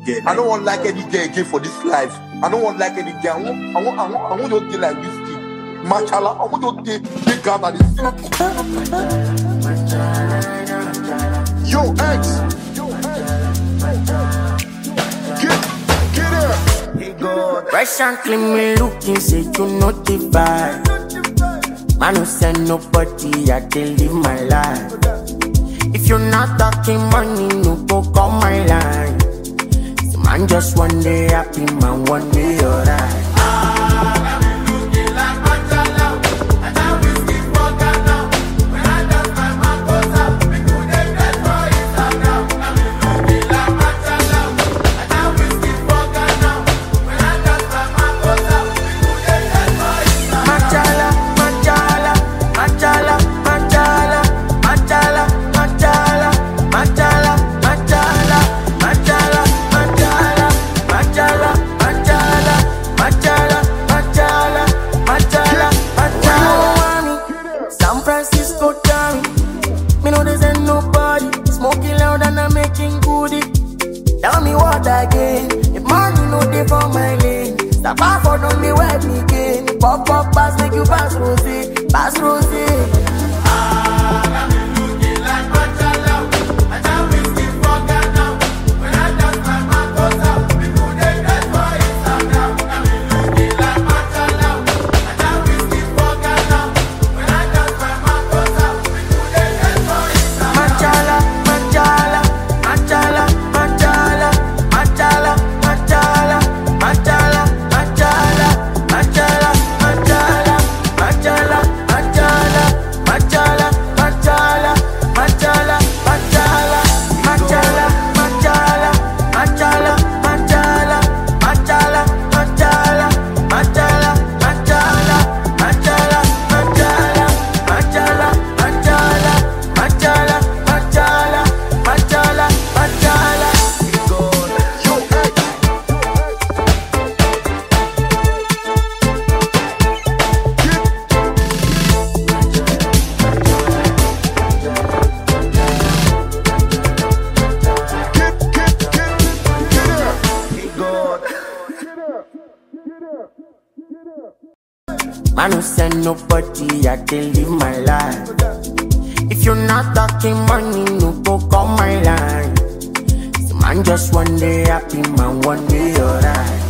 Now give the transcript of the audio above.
I don't want like any girl again for this life. I don't want like any girl. I want your day like whiskey. Machala, I want your day big girl that is Yo, X. Get here. Fresh and clean, me looking, say you notify. Man who send nobody, I can live my life. If you're not talking money, no go call my line. So man just one day happy, man one day alright. Tell me what again? If money no dey for my lane, stop off for don't be wet me again. Pop pass make you pass rosé, pass rosé. Man who send nobody, I can live my life. If you're not talking money, no go call my line. So man just one day happy, man one day alright.